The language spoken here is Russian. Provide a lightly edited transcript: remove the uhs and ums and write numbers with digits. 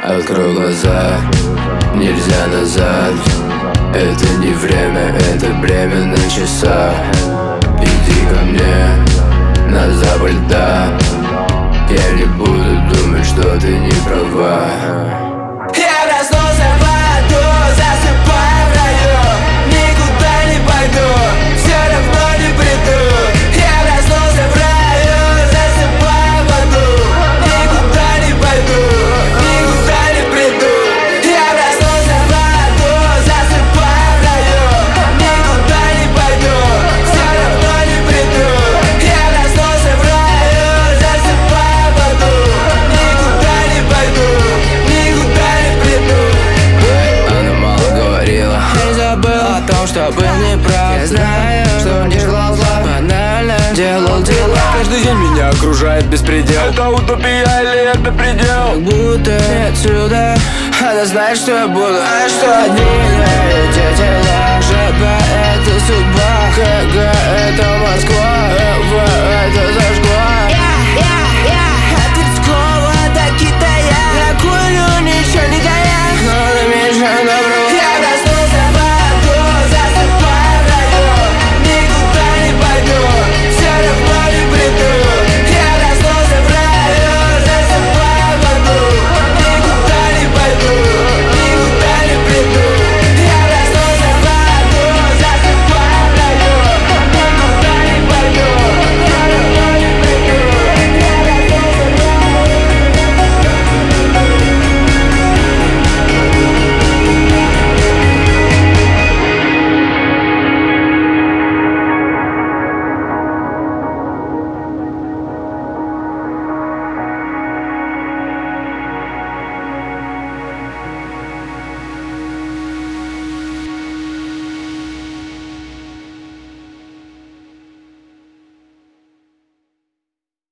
Открой глаза, нельзя назад. Это не время, это бремя на часах. Иди ко мне на запах льда. Я не буду думать, что ты не права. Я проснулся в аду, засыпаю в раю. Никуда не пойду, все равно не приду. Я проснулся в раю, засыпаю в аду. Никуда не пойду, никуда не приду. Я проснулся в аду, засыпаю в раю. Никуда не пойду, все равно не приду. Я проснулся в раю, засыпаю в аду. Никуда не пойду, никуда не приду. Она мало говорила, Не забыл о том, что был неправ. я знаю, Что не желал зла, банально делал дела. каждый день меня окружает беспредел. Это утопия или это предел? Как будто не отсюда. Она знает, что я буду, а что одни эти тела. ЖБ это судьба, КГ это Москва.